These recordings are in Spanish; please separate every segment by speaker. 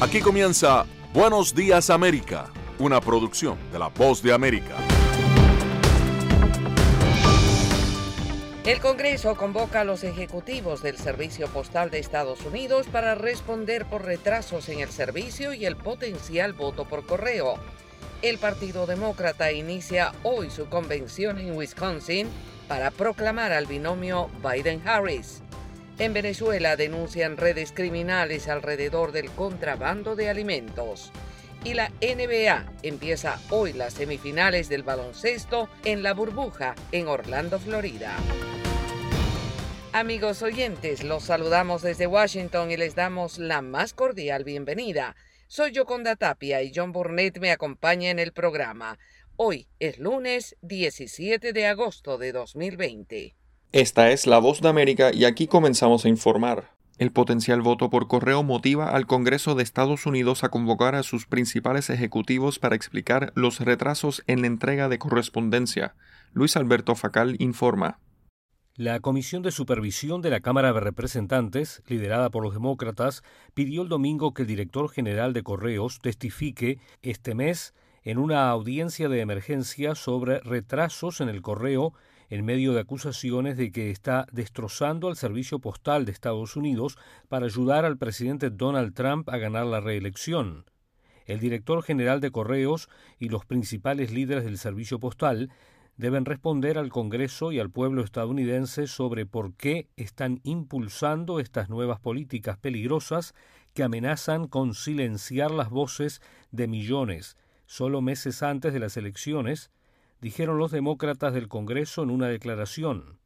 Speaker 1: Aquí comienza Buenos Días América, una producción de La Voz de América.
Speaker 2: El Congreso convoca a los ejecutivos del Servicio Postal de Estados Unidos para responder por retrasos en el servicio y el potencial voto por correo. El Partido Demócrata inicia hoy su convención en Wisconsin para proclamar al binomio Biden-Harris. En Venezuela denuncian redes criminales alrededor del contrabando de alimentos. Y la NBA empieza hoy las semifinales del baloncesto en La Burbuja, en Orlando, Florida. Amigos oyentes, los saludamos desde Washington y les damos la más cordial bienvenida. Soy Yoconda Tapia y John Burnett me acompaña en el programa. Hoy es lunes 17 de agosto de 2020.
Speaker 3: Esta es La Voz de América y aquí comenzamos a informar. El potencial voto por correo motiva al Congreso de Estados Unidos a convocar a sus principales ejecutivos para explicar los retrasos en la entrega de correspondencia. Luis Alberto Facal informa.
Speaker 4: La Comisión de Supervisión de la Cámara de Representantes, liderada por los demócratas, pidió el domingo que el director general de Correos testifique este mes en una audiencia de emergencia sobre retrasos en el correo en medio de acusaciones de que está destrozando al servicio postal de Estados Unidos para ayudar al presidente Donald Trump a ganar la reelección. El director general de Correos y los principales líderes del servicio postal deben responder al Congreso y al pueblo estadounidense sobre por qué están impulsando estas nuevas políticas peligrosas que amenazan con silenciar las voces de millones, solo meses antes de las elecciones, dijeron los demócratas del Congreso en una declaración.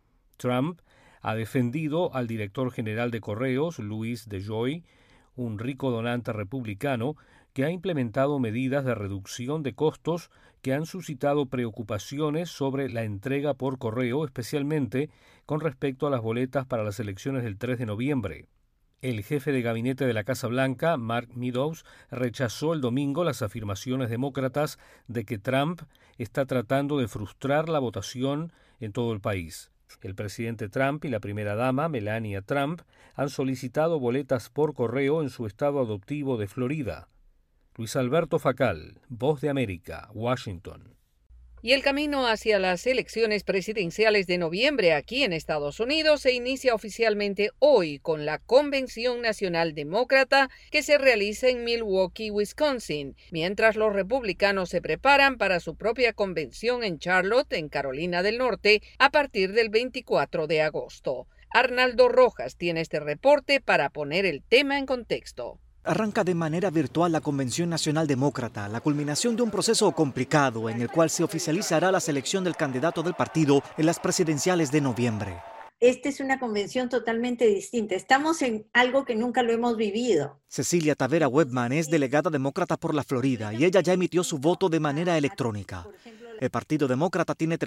Speaker 4: Trump ha defendido al director general de Correos, Louis DeJoy, un rico donante republicano que ha implementado medidas de reducción de costos que han suscitado preocupaciones sobre la entrega por correo, especialmente con respecto a las boletas para las elecciones del 3 de noviembre. El jefe de gabinete de la Casa Blanca, Mark Meadows, rechazó el domingo las afirmaciones demócratas de que Trump está tratando de frustrar la votación en todo el país. El presidente Trump y la primera dama, Melania Trump, han solicitado boletas por correo en su estado adoptivo de Florida. Luis Alberto Facal, Voz de América, Washington.
Speaker 2: Y el camino hacia las elecciones presidenciales de noviembre aquí en Estados Unidos se inicia oficialmente hoy con la Convención Nacional Demócrata que se realiza en Milwaukee, Wisconsin, mientras los republicanos se preparan para su propia convención en Charlotte, en Carolina del Norte, a partir del 24 de agosto. Arnaldo Rojas tiene este reporte para poner el tema en contexto.
Speaker 5: Arranca de manera virtual la Convención Nacional Demócrata, la culminación de un proceso complicado en el cual se oficializará la selección del candidato del partido en las presidenciales de noviembre.
Speaker 6: Esta es una convención totalmente distinta. Estamos en algo que nunca lo hemos vivido.
Speaker 5: Cecilia Tavera Webman es delegada demócrata por la Florida y ella ya emitió su voto de manera electrónica. El Partido Demócrata tiene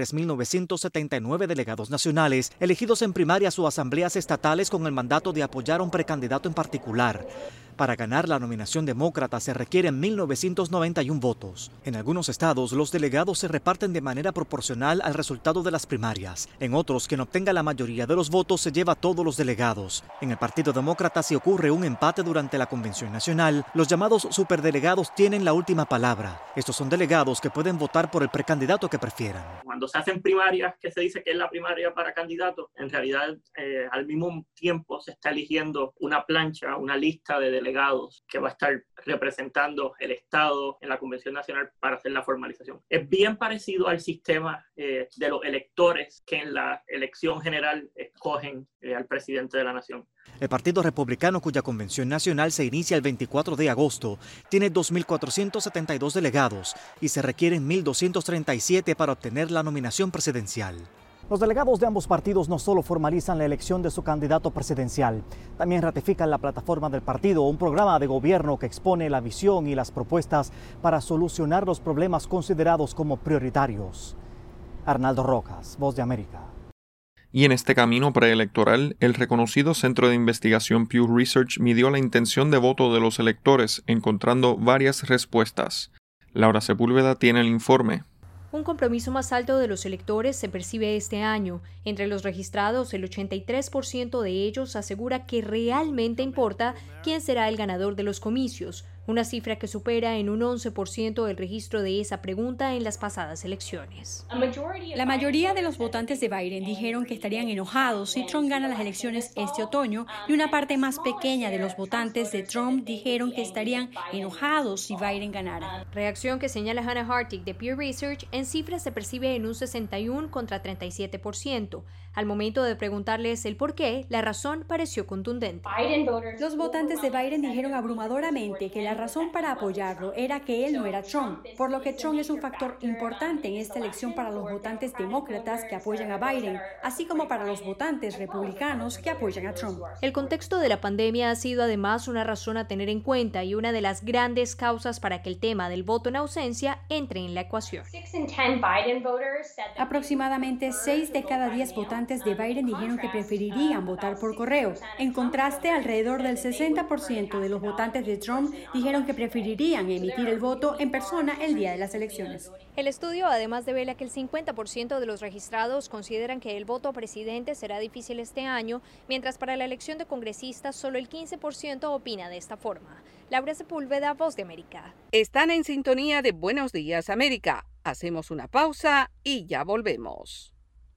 Speaker 5: 3.979 delegados nacionales, elegidos en primarias o asambleas estatales con el mandato de apoyar a un precandidato en particular. Para ganar la nominación demócrata se requieren 1.991 votos. En algunos estados, los delegados se reparten de manera proporcional al resultado de las primarias. En otros, quien obtenga la mayoría de los votos se lleva a todos los delegados. En el Partido Demócrata, si ocurre un empate durante la Convención Nacional, los llamados superdelegados tienen la última palabra. Estos son delegados que pueden votar por el precandidato que prefieran.
Speaker 7: Cuando se hacen primarias, que se dice que es la primaria para candidatos, en realidad al mismo tiempo se está eligiendo una plancha, una lista de delegados que va a estar representando el Estado en la Convención Nacional para hacer la formalización. Es bien parecido al sistema de los electores que en la elección general escogen al presidente de la nación.
Speaker 5: El Partido Republicano, cuya convención nacional se inicia el 24 de agosto, tiene 2.472 delegados y se requieren 1.237 para obtener la nominación presidencial. Los delegados de ambos partidos no solo formalizan la elección de su candidato presidencial, también ratifican la plataforma del partido, un programa de gobierno que expone la visión y las propuestas para solucionar los problemas considerados como prioritarios. Arnaldo Rojas, Voz de América.
Speaker 3: Y en este camino preelectoral, el reconocido centro de investigación Pew Research midió la intención de voto de los electores, encontrando varias respuestas. Laura Sepúlveda tiene el informe.
Speaker 8: Un compromiso más alto de los electores se percibe este año. Entre los registrados, el 83% de ellos asegura que realmente importa quién será el ganador de los comicios, una cifra que supera en un 11% el registro de esa pregunta en las pasadas elecciones.
Speaker 9: La mayoría de los votantes de Biden dijeron que estarían enojados si Trump gana las elecciones este otoño, y una parte más pequeña de los votantes de Trump dijeron que estarían enojados si Biden ganara.
Speaker 8: Reacción que señala Hannah Hartig de Pew Research, en cifras se percibe en un 61 contra 37%. Al momento de preguntarles el por qué, la razón pareció contundente.
Speaker 9: Los votantes de Biden dijeron abrumadoramente que la razón para apoyarlo era que él no era Trump, por lo que Trump es un factor importante en esta elección para los votantes demócratas que apoyan a Biden, así como para los votantes republicanos que apoyan a Trump.
Speaker 8: El contexto de la pandemia ha sido además una razón a tener en cuenta y una de las grandes causas para que el tema del voto en ausencia entre en la ecuación.
Speaker 9: Aproximadamente 6 de cada 10 votantes de Biden dijeron que preferirían votar por correo. En contraste, alrededor del 60% de los votantes de Trump dijeron que preferirían emitir el voto en persona el día de las elecciones.
Speaker 8: El estudio además devela que el 50% de los registrados consideran que el voto presidente será difícil este año, mientras para la elección de congresistas solo el 15% opina de esta forma. Laura Sepúlveda, Voz de América.
Speaker 2: Están en sintonía de Buenos Días, América. Hacemos una pausa y ya volvemos.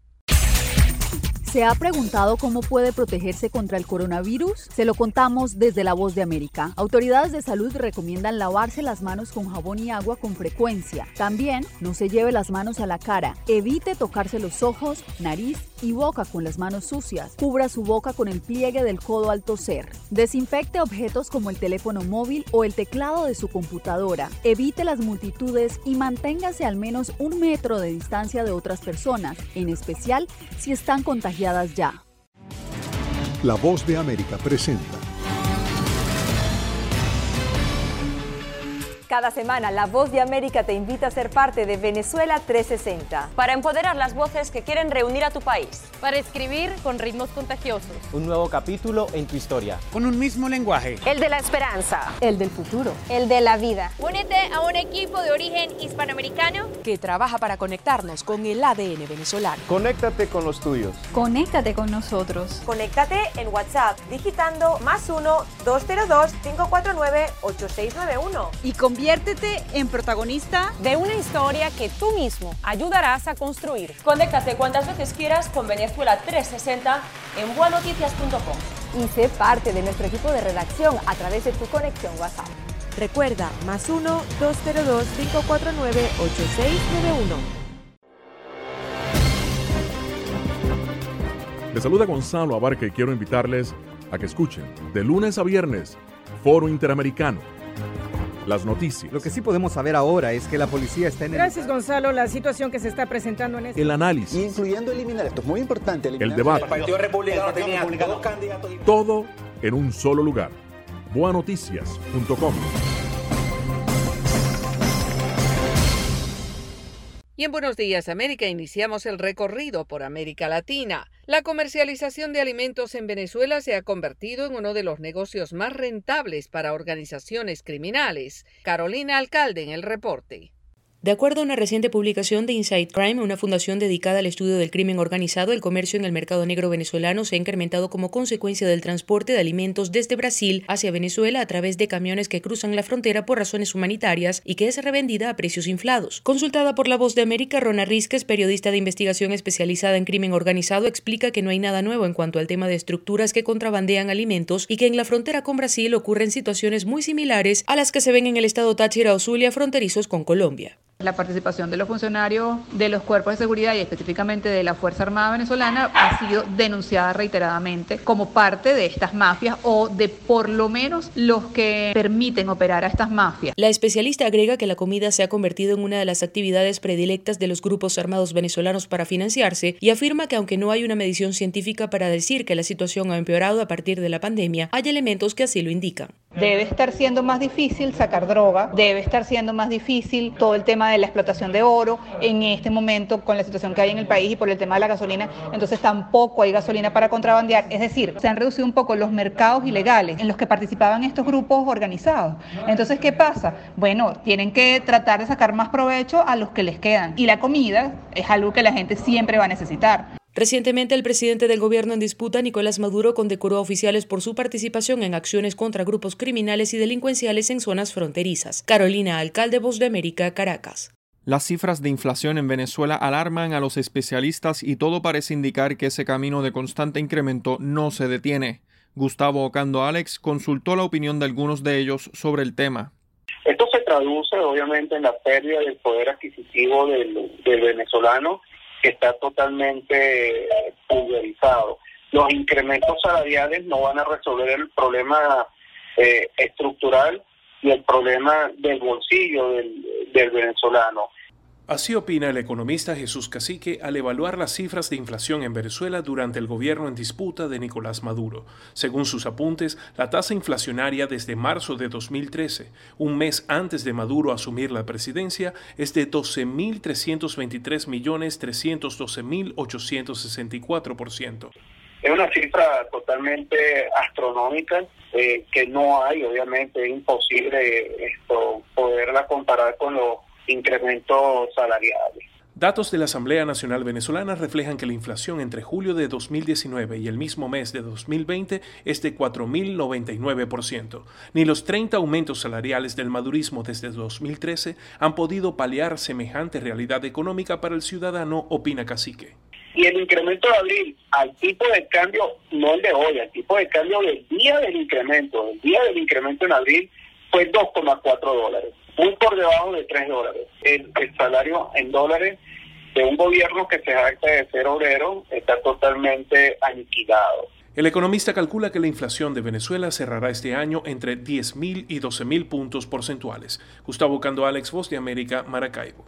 Speaker 10: ¿Se ha preguntado cómo puede protegerse contra el coronavirus? Se lo contamos desde La Voz de América. Autoridades de salud recomiendan lavarse las manos con jabón y agua con frecuencia. También no se lleve las manos a la cara. Evite tocarse los ojos, nariz y boca con las manos sucias. Cubra su boca con el pliegue del codo al toser. Desinfecte objetos como el teléfono móvil o el teclado de su computadora. Evite las multitudes y manténgase al menos 1 metro de distancia de otras personas, en especial si están contagiadas ya.
Speaker 11: La Voz de América presenta.
Speaker 12: Cada semana, La Voz de América te invita a ser parte de Venezuela 360.
Speaker 13: Para empoderar las voces que quieren reunir a tu país.
Speaker 14: Para escribir con ritmos contagiosos.
Speaker 15: Un nuevo capítulo en tu historia.
Speaker 16: Con un mismo lenguaje.
Speaker 13: El de la esperanza.
Speaker 12: El del futuro.
Speaker 13: El de la vida.
Speaker 8: Únete a un equipo de origen hispanoamericano
Speaker 17: que trabaja para conectarnos con el ADN venezolano.
Speaker 15: Conéctate con los tuyos.
Speaker 18: Conéctate con nosotros.
Speaker 12: Conéctate en WhatsApp digitando +1 202 549 8691.
Speaker 18: Y conviértete en protagonista
Speaker 13: de una historia que tú mismo ayudarás a construir.
Speaker 19: Conéctate cuantas veces quieras con Venezuela 360 en buenoticias.com.
Speaker 12: Y sé parte de nuestro equipo de redacción a través de tu conexión WhatsApp.
Speaker 20: Recuerda, +1 202 549 8691.
Speaker 1: Les saluda Gonzalo Abarca y quiero invitarles a que escuchen de lunes a viernes Foro Interamericano. Las noticias.
Speaker 21: Lo que sí podemos saber ahora es que la policía está en
Speaker 22: Gracias, Gonzalo. La situación que se está presentando en
Speaker 1: el análisis.
Speaker 23: Incluyendo eliminar, esto es muy importante.
Speaker 1: El debate.
Speaker 23: El Partido Republicano tenía 2 candidatos.
Speaker 1: Todo en un solo lugar. buenoticias.com.
Speaker 2: Y en Buenos Días, América, iniciamos el recorrido por América Latina. La comercialización de alimentos en Venezuela se ha convertido en uno de los negocios más rentables para organizaciones criminales. Carolina Alcalde en el reporte.
Speaker 24: De acuerdo a una reciente publicación de Inside Crime, una fundación dedicada al estudio del crimen organizado, el comercio en el mercado negro venezolano se ha incrementado como consecuencia del transporte de alimentos desde Brasil hacia Venezuela a través de camiones que cruzan la frontera por razones humanitarias y que es revendida a precios inflados. Consultada por La Voz de América, Rona Rizquez, periodista de investigación especializada en crimen organizado, explica que no hay nada nuevo en cuanto al tema de estructuras que contrabandean alimentos y que en la frontera con Brasil ocurren situaciones muy similares a las que se ven en el estado Táchira o Zulia, fronterizos con Colombia.
Speaker 25: La participación de los funcionarios de los cuerpos de seguridad y específicamente de la Fuerza Armada venezolana ha sido denunciada reiteradamente como parte de estas mafias o de por lo menos los que permiten operar a estas mafias.
Speaker 24: La especialista agrega que la comida se ha convertido en una de las actividades predilectas de los grupos armados venezolanos para financiarse y afirma que aunque no hay una medición científica para decir que la situación ha empeorado a partir de la pandemia, hay elementos que así lo indican.
Speaker 26: Debe estar siendo más difícil sacar droga, debe estar siendo más difícil todo el tema
Speaker 25: de la explotación de oro en este momento con la situación que hay en el país y por el tema de la gasolina, entonces tampoco hay gasolina para contrabandear. Es decir, se han reducido un poco los mercados ilegales en los que participaban estos grupos organizados. Entonces, ¿qué pasa? Bueno, tienen que tratar de sacar más provecho a los que les quedan. Y la comida es algo que la gente siempre va a necesitar.
Speaker 24: Recientemente, el presidente del gobierno en disputa, Nicolás Maduro, condecoró a oficiales por su participación en acciones contra grupos criminales y delincuenciales en zonas fronterizas. Carolina Alcalde, Voz de América, Caracas.
Speaker 3: Las cifras de inflación en Venezuela alarman a los especialistas y todo parece indicar que ese camino de constante incremento no se detiene. Gustavo Ocando Alex consultó la opinión de algunos de ellos sobre el tema.
Speaker 4: Esto se traduce obviamente en la pérdida del poder adquisitivo del venezolano, que está totalmente pulverizado. Los incrementos salariales no van a resolver el problema estructural y el problema del bolsillo del venezolano.
Speaker 5: Así opina el economista Jesús Cacique al evaluar las cifras de inflación en Venezuela durante el gobierno en disputa de Nicolás Maduro. Según sus apuntes, la tasa inflacionaria desde marzo de 2013, un mes antes de Maduro asumir la presidencia, es de 12.323.312.864%.
Speaker 4: Es una cifra totalmente astronómica que no hay, obviamente, es imposible poderla comparar con los incrementos salariales.
Speaker 5: Datos de la Asamblea Nacional Venezolana reflejan que la inflación entre julio de 2019 y el mismo mes de 2020 es de 4.099%. Ni los 30 aumentos salariales del madurismo desde 2013 han podido paliar semejante realidad económica para el ciudadano, opina Cacique.
Speaker 4: Y el incremento de abril al tipo de cambio, no el de hoy, al tipo de cambio del día del incremento en abril fue $2,4. Muy por debajo de $3. El salario en dólares de un gobierno que se jacta de ser obrero está totalmente aniquilado.
Speaker 5: El economista calcula que la inflación de Venezuela cerrará este año entre 10.000 y 12.000 puntos porcentuales. Gustavo Ocando Alex, Voz de América, Maracaibo.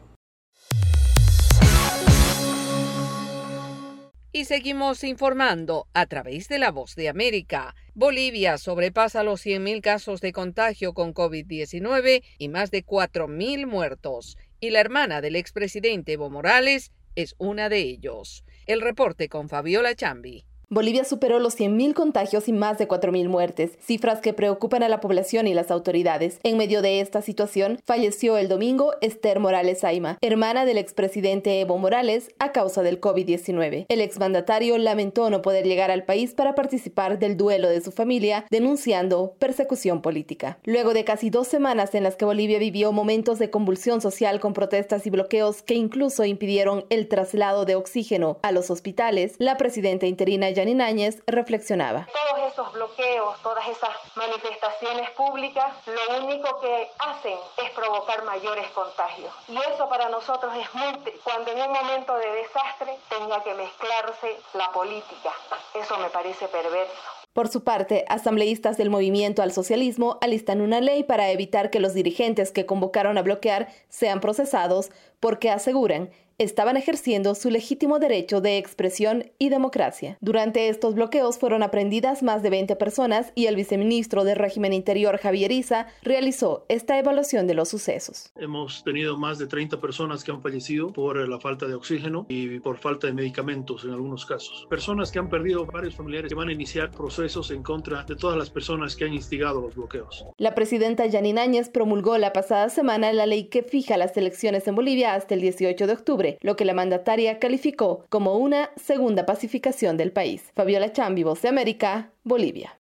Speaker 2: Y seguimos informando a través de La Voz de América. Bolivia sobrepasa los 100.000 casos de contagio con COVID-19 y más de 4.000 muertos. Y la hermana del expresidente Evo Morales es una de ellos. El reporte con Fabiola Chambi.
Speaker 6: Bolivia superó los 100.000 contagios y más de 4.000 muertes, cifras que preocupan a la población y las autoridades. En medio de esta situación, falleció el domingo Esther Morales Ayma, hermana del expresidente Evo Morales, a causa del COVID-19. El exmandatario lamentó no poder llegar al país para participar del duelo de su familia, denunciando persecución política. Luego de casi 2 semanas en las que Bolivia vivió momentos de convulsión social con protestas y bloqueos que incluso impidieron el traslado de oxígeno a los hospitales, la presidenta interina Yanine Áñez reflexionaba.
Speaker 7: Todos esos bloqueos, todas esas manifestaciones públicas, lo único que hacen es provocar mayores contagios. Y eso para nosotros es muy triste. Cuando en un momento de desastre tenga que mezclarse la política. Eso me parece perverso.
Speaker 6: Por su parte, asambleístas del Movimiento al Socialismo alistan una ley para evitar que los dirigentes que convocaron a bloquear sean procesados porque aseguran estaban ejerciendo su legítimo derecho de expresión y democracia. Durante estos bloqueos fueron aprehendidas más de 20 personas y el viceministro de Régimen Interior, Javier Issa, realizó esta evaluación de los sucesos.
Speaker 16: Hemos tenido más de 30 personas que han fallecido por la falta de oxígeno y por falta de medicamentos en algunos casos. Personas que han perdido varios familiares que van a iniciar procesos en contra de todas las personas que han instigado los bloqueos.
Speaker 6: La presidenta Yanine Áñez promulgó la pasada semana la ley que fija las elecciones en Bolivia hasta el 18 de octubre, lo que la mandataria calificó como una segunda pacificación del país. Fabiola Chambi, Voz de América, Bolivia.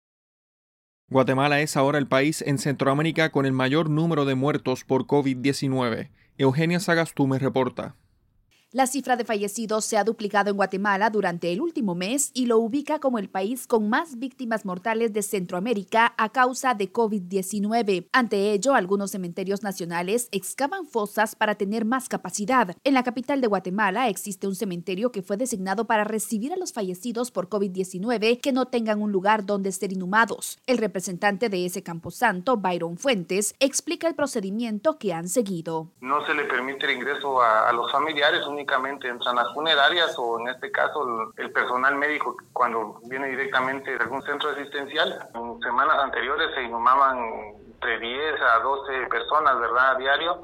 Speaker 3: Guatemala es ahora el país en Centroamérica con el mayor número de muertos por COVID-19. Eugenia Sagastume reporta.
Speaker 26: La cifra de fallecidos se ha duplicado en Guatemala durante el último mes y lo ubica como el país con más víctimas mortales de Centroamérica a causa de COVID-19. Ante ello, algunos cementerios nacionales excavan fosas para tener más capacidad. En la capital de Guatemala existe un cementerio que fue designado para recibir a los fallecidos por COVID-19 que no tengan un lugar donde ser inhumados. El representante de ese camposanto, Byron Fuentes, explica el procedimiento que han seguido.
Speaker 27: No se le permite el ingreso a los familiares, únicamente entran las funerarias o en este caso el personal médico cuando viene directamente de algún centro asistencial. En semanas anteriores se inhumaban entre 10 a 12 personas, ¿verdad?, a diario.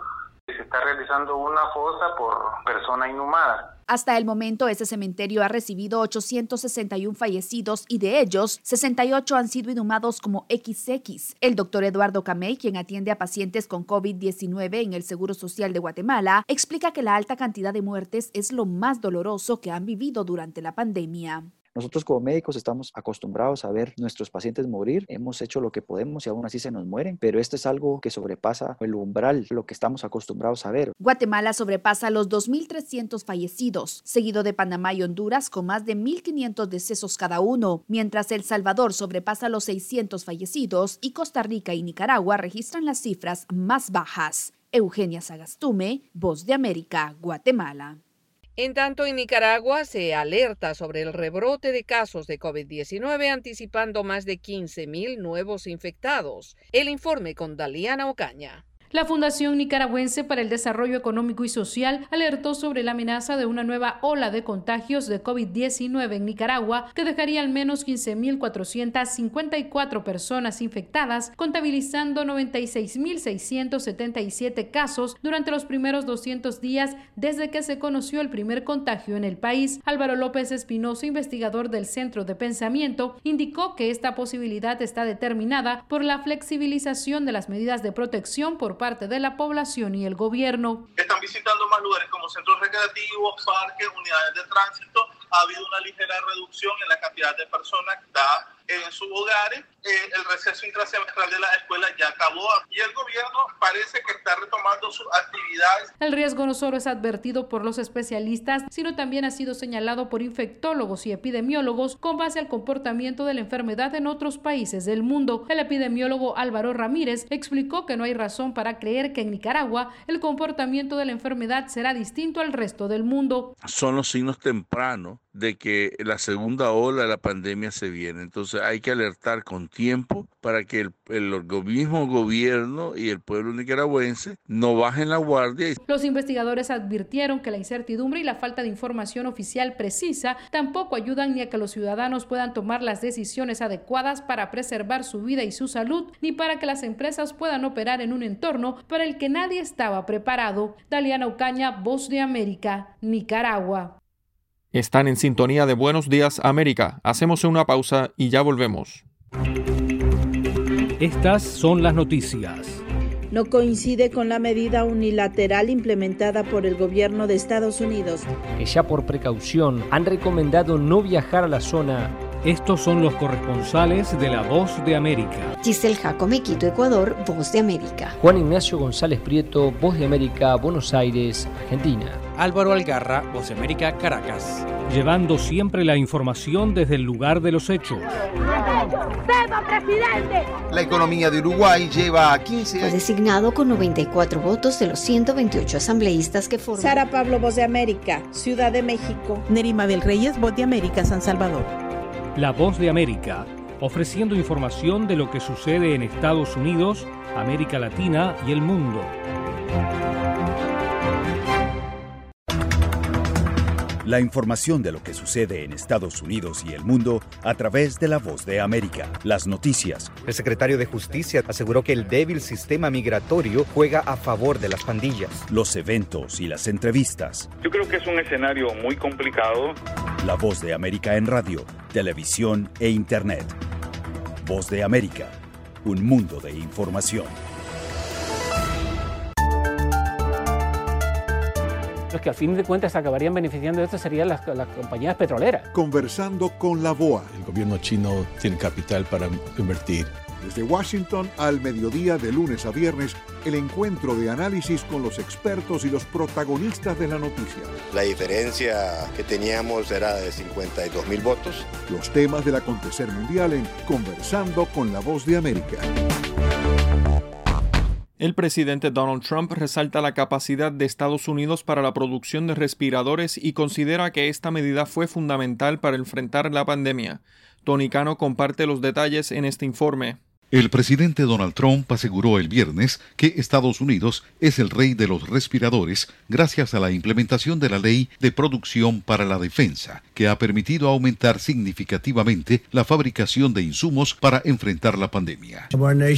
Speaker 27: Se está realizando una fosa por persona inhumada.
Speaker 26: Hasta el momento, este cementerio ha recibido 861 fallecidos y de ellos, 68 han sido inhumados como XX. El doctor Eduardo Camey, quien atiende a pacientes con COVID-19 en el Seguro Social de Guatemala, explica que la alta cantidad de muertes es lo más doloroso que han vivido durante la pandemia.
Speaker 8: Nosotros como médicos estamos acostumbrados a ver nuestros pacientes morir, hemos hecho lo que podemos y aún así se nos mueren, pero esto es algo que sobrepasa el umbral, lo que estamos acostumbrados a ver.
Speaker 26: Guatemala sobrepasa los 2.300 fallecidos, seguido de Panamá y Honduras con más de 1.500 decesos cada uno, mientras El Salvador sobrepasa los 600 fallecidos y Costa Rica y Nicaragua registran las cifras más bajas. Eugenia Sagastume, Voz de América, Guatemala.
Speaker 2: En tanto, en Nicaragua se alerta sobre el rebrote de casos de COVID-19, anticipando más de 15.000 nuevos infectados. El informe con Daliana Ocaña.
Speaker 9: La Fundación Nicaragüense para el Desarrollo Económico y Social alertó sobre la amenaza de una nueva ola de contagios de COVID-19 en Nicaragua que dejaría al menos 15.454 personas infectadas, contabilizando 96.677 casos durante los primeros 200 días desde que se conoció el primer contagio en el país. Álvaro López Espinosa, investigador del Centro de Pensamiento, indicó que esta posibilidad está determinada por la flexibilización de las medidas de protección por parte de la población y el gobierno.
Speaker 10: Están visitando más lugares como centros recreativos, parques, unidades de tránsito. Ha habido una ligera reducción en la cantidad de personas que está en sus hogares. El receso intrasemestral de la escuela ya acabó y el gobierno parece que está retomando sus actividades.
Speaker 9: El riesgo no solo es advertido por los especialistas, sino también ha sido señalado por infectólogos y epidemiólogos con base al comportamiento de la enfermedad en otros países del mundo. El epidemiólogo Álvaro Ramírez explicó que no hay razón para creer que en Nicaragua el comportamiento de la enfermedad será distinto al resto del mundo.
Speaker 11: Son los signos tempranos de que la segunda ola de la pandemia se viene. Entonces hay que alertar con tiempo para que el mismo gobierno y el pueblo nicaragüense no bajen la guardia.
Speaker 9: Los investigadores advirtieron que la incertidumbre y la falta de información oficial precisa tampoco ayudan ni a que los ciudadanos puedan tomar las decisiones adecuadas para preservar su vida y su salud, ni para que las empresas puedan operar en un entorno para el que nadie estaba preparado. Daliana Ocaña, Voz de América, Nicaragua.
Speaker 3: Están en sintonía de Buenos Días América. Hacemos una pausa y ya volvemos.
Speaker 14: Estas son las noticias.
Speaker 15: No coincide con la medida unilateral implementada por el gobierno de Estados Unidos,
Speaker 17: que ya por precaución han recomendado no viajar a la zona.
Speaker 14: Estos son los corresponsales de La Voz de América.
Speaker 28: Giselle Jacome, Quito, Ecuador, Voz de América.
Speaker 17: Juan Ignacio González Prieto, Voz de América, Buenos Aires, Argentina.
Speaker 29: Álvaro Algarra, Voz de América, Caracas.
Speaker 14: Llevando siempre la información desde el lugar de los hechos.
Speaker 30: La economía de Uruguay lleva a 15 años.
Speaker 28: Fue designado con 94 votos de los 128 asambleístas que forman.
Speaker 15: Sara Pablo, Voz de América, Ciudad de México.
Speaker 31: Nerima del Reyes, Voz de América, San Salvador.
Speaker 14: La Voz de América, ofreciendo información de lo que sucede en Estados Unidos, América Latina y el mundo.
Speaker 32: La información de lo que sucede en Estados Unidos y el mundo a través de La Voz de América. Las noticias.
Speaker 21: El secretario de Justicia aseguró que el débil sistema migratorio juega a favor de las pandillas.
Speaker 32: Los eventos y las entrevistas.
Speaker 33: Yo creo que es un escenario muy complicado.
Speaker 32: La Voz de América en radio, televisión e internet. Voz de América, un mundo de información.
Speaker 34: Los que al fin de cuentas acabarían beneficiando de esto serían las compañías petroleras.
Speaker 35: Conversando con la BOA.
Speaker 36: El gobierno chino tiene capital para invertir.
Speaker 35: Desde Washington al mediodía de lunes a viernes, el encuentro de análisis con los expertos y los protagonistas de la noticia.
Speaker 37: La diferencia que teníamos era de 52.000 votos.
Speaker 35: Los temas del acontecer mundial en Conversando con la Voz de América.
Speaker 3: El presidente Donald Trump resalta la capacidad de Estados Unidos para la producción de respiradores y considera que esta medida fue fundamental para enfrentar la pandemia. Tony Cano comparte los detalles en este informe.
Speaker 1: El presidente Donald Trump aseguró el viernes que Estados Unidos es el rey de los respiradores gracias a la implementación de la Ley de Producción para la Defensa, que ha permitido aumentar significativamente la fabricación de insumos para enfrentar la pandemia.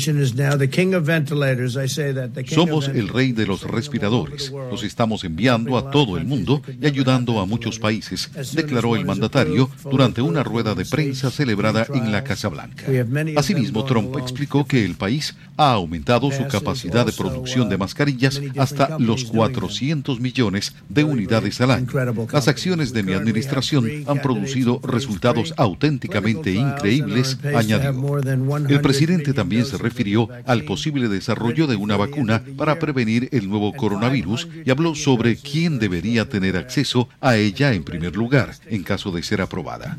Speaker 1: Somos el rey de los respiradores. Los estamos enviando a todo el mundo y ayudando a muchos países, declaró el mandatario durante una rueda de prensa celebrada en la Casa Blanca. Asimismo, Trump explicó que el país ha aumentado su capacidad de producción de mascarillas hasta los 400 millones de unidades al año. Las acciones de mi administración han producido resultados auténticamente increíbles, añadió. El presidente también se refirió al posible desarrollo de una vacuna para prevenir el nuevo coronavirus y habló sobre quién debería tener acceso a ella en primer lugar, en caso de ser aprobada.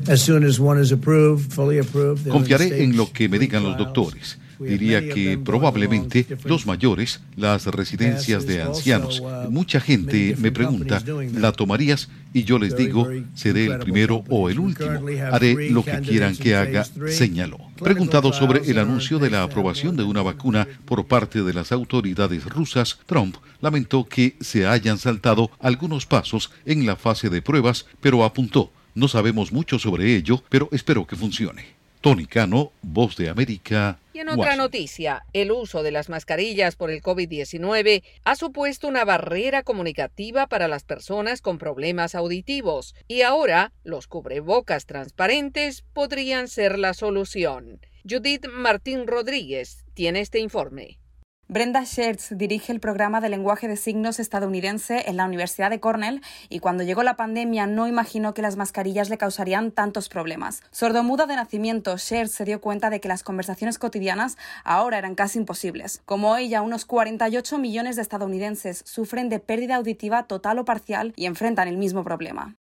Speaker 1: Confiaré en lo que me digan los doctores. Diría que probablemente los mayores, las residencias de ancianos. Mucha gente me pregunta, ¿la tomarías? Y yo les digo, seré el primero o el último. Haré lo que quieran que haga, señaló. Preguntado sobre el anuncio de la aprobación de una vacuna por parte de las autoridades rusas, Trump lamentó que se hayan saltado algunos pasos en la fase de pruebas, pero apuntó, no sabemos mucho sobre ello, pero espero que funcione. Tony Cano, Voz de América.
Speaker 2: Y en otra noticia, el uso de las mascarillas por el COVID-19 ha supuesto una barrera comunicativa para las personas con problemas auditivos y ahora los cubrebocas transparentes podrían ser la solución. Judith Martín Rodríguez tiene este informe.
Speaker 4: Brenda Schertz dirige el programa de lenguaje de signos estadounidense en la Universidad de Cornell y cuando llegó la pandemia no imaginó que las mascarillas le causarían tantos problemas. Sordomuda de nacimiento, Schertz se dio cuenta de que las conversaciones cotidianas ahora eran casi imposibles. Como ella, unos 48 millones de estadounidenses sufren de pérdida auditiva total o parcial y enfrentan el mismo problema.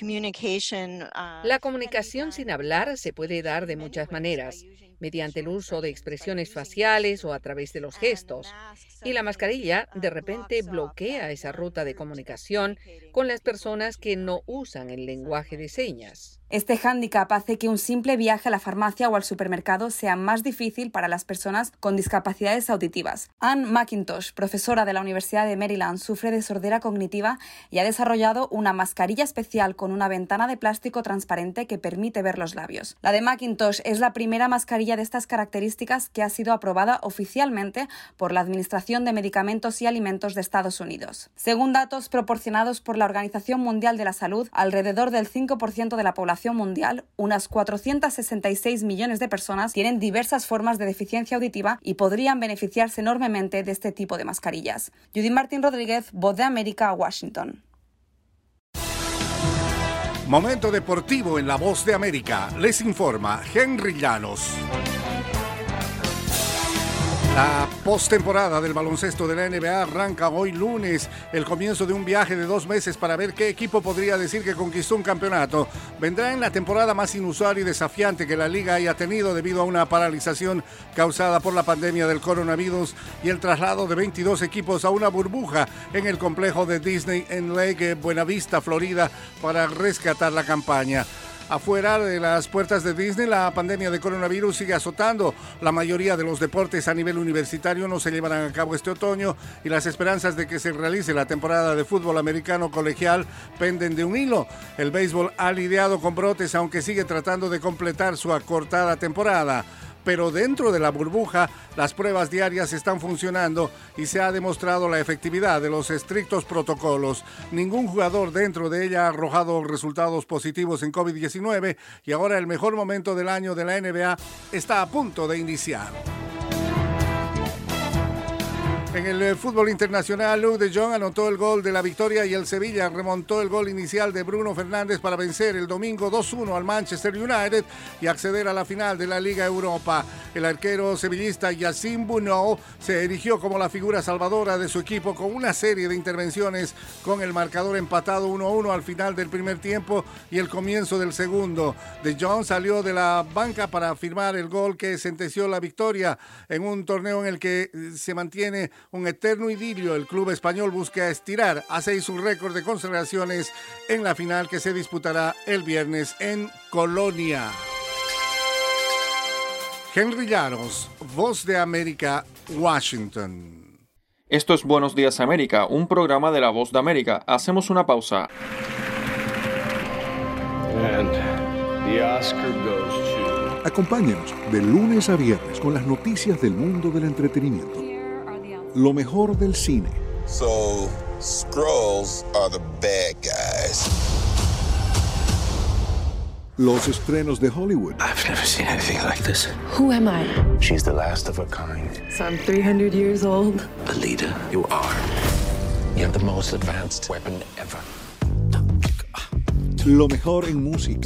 Speaker 2: La comunicación sin hablar se puede dar de muchas maneras, mediante el uso de expresiones faciales o a través de los gestos. Y la mascarilla de repente bloquea esa ruta de comunicación con las personas que no usan el lenguaje de señas.
Speaker 4: Este hándicap hace que un simple viaje a la farmacia o al supermercado sea más difícil para las personas con discapacidades auditivas. Ann McIntosh, profesora de la Universidad de Maryland, sufre de sordera cognitiva y ha desarrollado una mascarilla especial con una ventana de plástico transparente que permite ver los labios. La de McIntosh es la primera mascarilla de estas características que ha sido aprobada oficialmente por la Administración de Medicamentos y Alimentos de Estados Unidos. Según datos proporcionados por la Organización Mundial de la Salud, alrededor del 5% de la población mundial, unas 466 millones de personas tienen diversas formas de deficiencia auditiva y podrían beneficiarse enormemente de este tipo de mascarillas. Judith Martín Rodríguez, Voz de América, Washington.
Speaker 5: Momento deportivo en la Voz de América. Les informa Henry Llanos. La postemporada del baloncesto de la NBA arranca hoy lunes, el comienzo de un viaje de 2 meses para ver qué equipo podría decir que conquistó un campeonato. Vendrá en la temporada más inusual y desafiante que la liga haya tenido debido a una paralización causada por la pandemia del coronavirus y el traslado de 22 equipos a una burbuja en el complejo de Disney en Lake Buena Vista, Florida, para rescatar la campaña. Afuera de las puertas de Disney, la pandemia de coronavirus sigue azotando. La mayoría de los deportes a nivel universitario no se llevarán a cabo este otoño y las esperanzas de que se realice la temporada de fútbol americano colegial penden de un hilo. El béisbol ha lidiado con brotes, aunque sigue tratando de completar su acortada temporada. Pero dentro de la burbuja, las pruebas diarias están funcionando y se ha demostrado la efectividad de los estrictos protocolos. Ningún jugador dentro de ella ha arrojado resultados positivos en COVID-19 y ahora el mejor momento del año de la NBA está a punto de iniciar. En el fútbol internacional, Luuk de Jong anotó el gol de la victoria y el Sevilla remontó el gol inicial de Bruno Fernández para vencer el domingo 2-1 al Manchester United y acceder a la final de la Liga Europa. El arquero sevillista Yacine Bounou se erigió como la figura salvadora de su equipo con una serie de intervenciones con el marcador empatado 1-1 al final del primer tiempo y el comienzo del segundo. De Jong salió de la banca para firmar el gol que sentenció la victoria en un torneo en el que se mantiene un eterno idilio. El club español busca estirar a 6 su récord de consagraciones en la final que se disputará el viernes en Colonia. Henry Llanos, Voz de América, Washington.
Speaker 3: Esto es Buenos Días América, un programa de La Voz de América. Hacemos una pausa.
Speaker 35: And the Oscar goes to... Acompáñenos de lunes a viernes con las noticias del mundo del entretenimiento. Lo mejor del cine.
Speaker 6: So, Skrulls are the bad guys.
Speaker 35: Los estrenos de Hollywood.
Speaker 7: I've never seen anything like this.
Speaker 8: Who am I?
Speaker 7: She's the last of her kind.
Speaker 8: So I'm 300 years old.
Speaker 7: A leader, you are. You have the most advanced weapon ever.
Speaker 35: Lo mejor en música.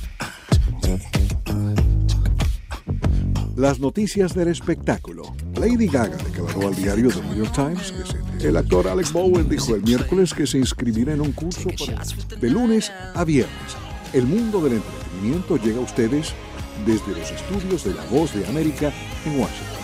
Speaker 35: Las noticias del espectáculo. Lady Gaga declaró al diario The New York Times que el actor Alec Baldwin dijo el miércoles que se inscribirá en un curso de lunes a viernes. El mundo del entretenimiento llega a ustedes desde los estudios de La Voz de América en Washington.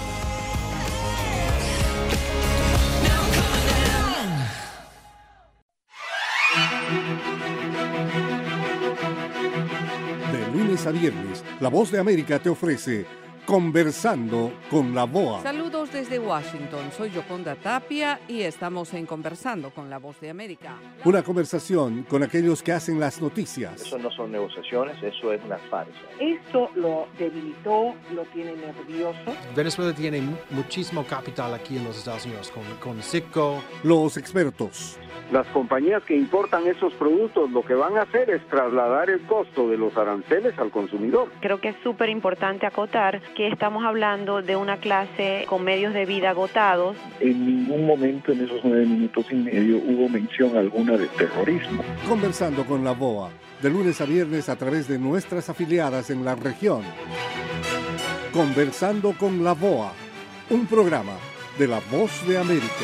Speaker 35: De lunes a viernes, La Voz de América te ofrece Conversando con la BOA.
Speaker 2: Saludos desde Washington, soy Yoconda Tapia y estamos en Conversando con la Voz de América.
Speaker 5: Una conversación con aquellos que hacen las noticias.
Speaker 10: Eso no son negociaciones, eso es una farsa.
Speaker 11: Esto lo debilitó, lo tiene nervioso.
Speaker 12: Venezuela tiene muchísimo capital aquí en los Estados Unidos, con Citgo.
Speaker 5: Los expertos.
Speaker 13: Las compañías que importan esos productos lo que van a hacer es trasladar el costo de los aranceles al consumidor.
Speaker 16: Creo que es súper importante acotar que estamos hablando de una clase con medios de vida agotados.
Speaker 18: En ningún momento en esos 9 minutos y medio hubo mención alguna de terrorismo.
Speaker 5: Conversando con la BOA, de lunes a viernes a través de nuestras afiliadas en la región. Conversando con la BOA, un programa de La Voz de América.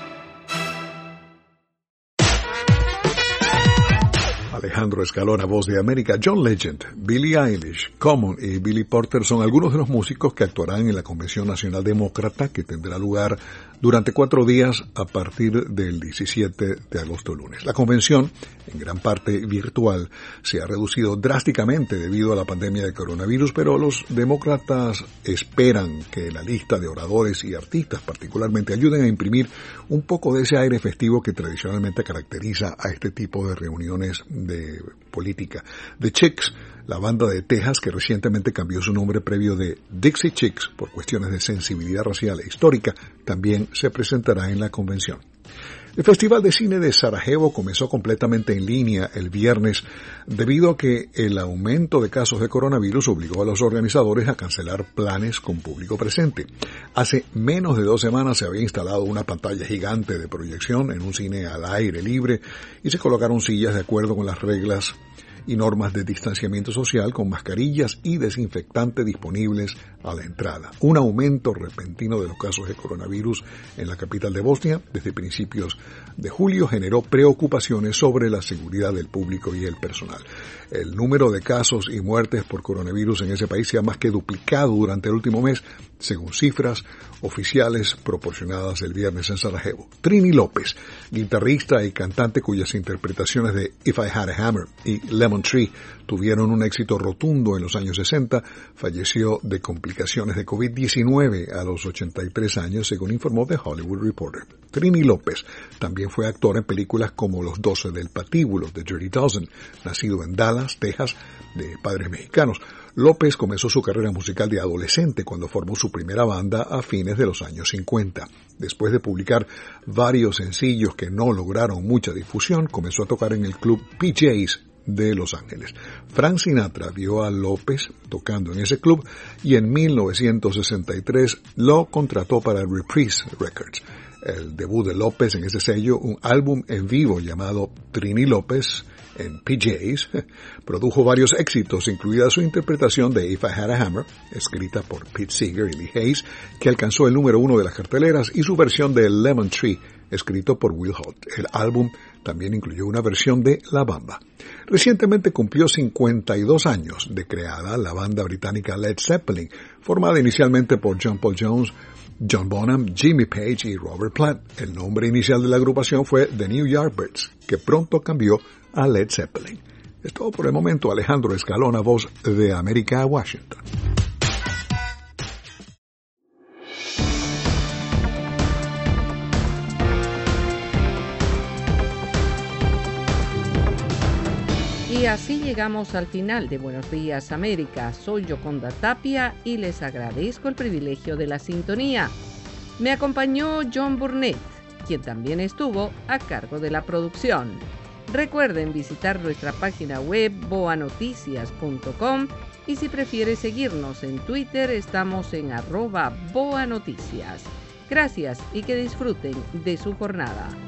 Speaker 5: Alejandro Escalona, Voz de América, John Legend, Billie Eilish, Common y Billy Porter son algunos de los músicos que actuarán en la Convención Nacional Demócrata que tendrá lugar durante 4 días a partir del 17 de agosto lunes. La convención, en gran parte virtual, se ha reducido drásticamente debido a la pandemia de coronavirus, pero los demócratas esperan que la lista de oradores y artistas particularmente ayuden a imprimir un poco de ese aire festivo que tradicionalmente caracteriza a este tipo de reuniones de política. The Chicks, la banda de Texas que recientemente cambió su nombre previo de Dixie Chicks por cuestiones de sensibilidad racial e histórica, también se presentará en la convención. El Festival de Cine de Sarajevo comenzó completamente en línea el viernes debido a que el aumento de casos de coronavirus obligó a los organizadores a cancelar planes con público presente. Hace menos de 2 semanas se había instalado una pantalla gigante de proyección en un cine al aire libre y se colocaron sillas de acuerdo con las reglas y normas de distanciamiento social con mascarillas y desinfectante disponibles a la entrada. Un aumento repentino de los casos de coronavirus en la capital de Bosnia desde principios de julio generó preocupaciones sobre la seguridad del público y el personal. El número de casos y muertes por coronavirus en ese país se ha más que duplicado durante el último mes, según cifras oficiales proporcionadas el viernes en Sarajevo. Trini López, guitarrista y cantante cuyas interpretaciones de If I Had a Hammer y Lemon Tree tuvieron un éxito rotundo en los años 60, falleció de complicaciones de COVID-19 a los 83 años, según informó The Hollywood Reporter. Trini López también fue actor en películas como Los 12 del Patíbulo, de Dirty Dozen, nacido en Dallas, Texas, de padres mexicanos. López comenzó su carrera musical de adolescente cuando formó su primera banda a fines de los años 50. Después de publicar varios sencillos que no lograron mucha difusión, comenzó a tocar en el club PJ's de Los Ángeles. Frank Sinatra vio a López tocando en ese club y en 1963 lo contrató para Reprise Records. El debut de López en ese sello, un álbum en vivo llamado Trini López en PJ's, produjo varios éxitos, incluida su interpretación de If I Had a Hammer, escrita por Pete Seeger y Lee Hayes, que alcanzó el número 1 de las carteleras, y su versión de Lemon Tree, escrito por Will Holt. El álbum también incluyó una versión de La Bamba. Recientemente cumplió 52 años de creada la banda británica Led Zeppelin, formada inicialmente por John Paul Jones, John Bonham, Jimmy Page y Robert Plant. El nombre inicial de la agrupación fue The New Yardbirds, que pronto cambió a Led Zeppelin. Es todo por el momento. Alejandro Escalona, Voz de América, Washington.
Speaker 2: Así llegamos al final de Buenos Días América. Soy Yoconda Tapia y les agradezco el privilegio de la sintonía. Me acompañó John Burnett, quien también estuvo a cargo de la producción. Recuerden visitar nuestra página web boanoticias.com y si prefiere seguirnos en Twitter estamos en @boanoticias. Gracias y que disfruten de su jornada.